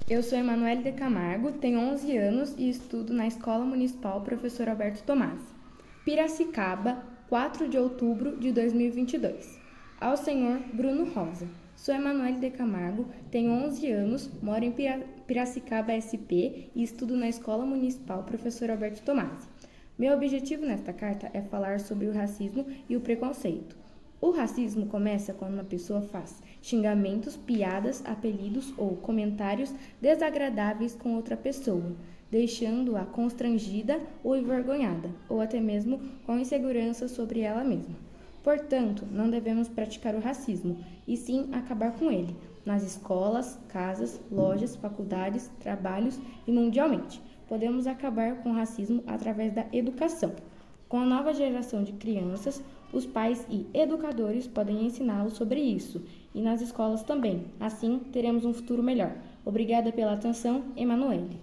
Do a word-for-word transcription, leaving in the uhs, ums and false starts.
Eu sou Emanuele de Camargo, tenho onze anos e estudo na Escola Municipal Professor Alberto Tomasi. Piracicaba, quatro de outubro de dois mil e vinte e dois. Ao senhor Bruno Rosa. Sou Emanuele de Camargo, tenho onze anos, moro em Piracicaba S P e estudo na Escola Municipal Professor Alberto Tomasi. Meu objetivo nesta carta é falar sobre o racismo e o preconceito. O racismo começa quando uma pessoa faz xingamentos, piadas, apelidos ou comentários desagradáveis com outra pessoa, deixando-a constrangida ou envergonhada, ou até mesmo com insegurança sobre ela mesma. Portanto, não devemos praticar o racismo, e sim acabar com ele, nas escolas, casas, lojas, faculdades, trabalhos e mundialmente. Podemos acabar com o racismo através da educação. Com a nova geração de crianças, os pais e educadores podem ensiná-los sobre isso, e nas escolas também. Assim, teremos um futuro melhor. Obrigada pela atenção, Emanuele.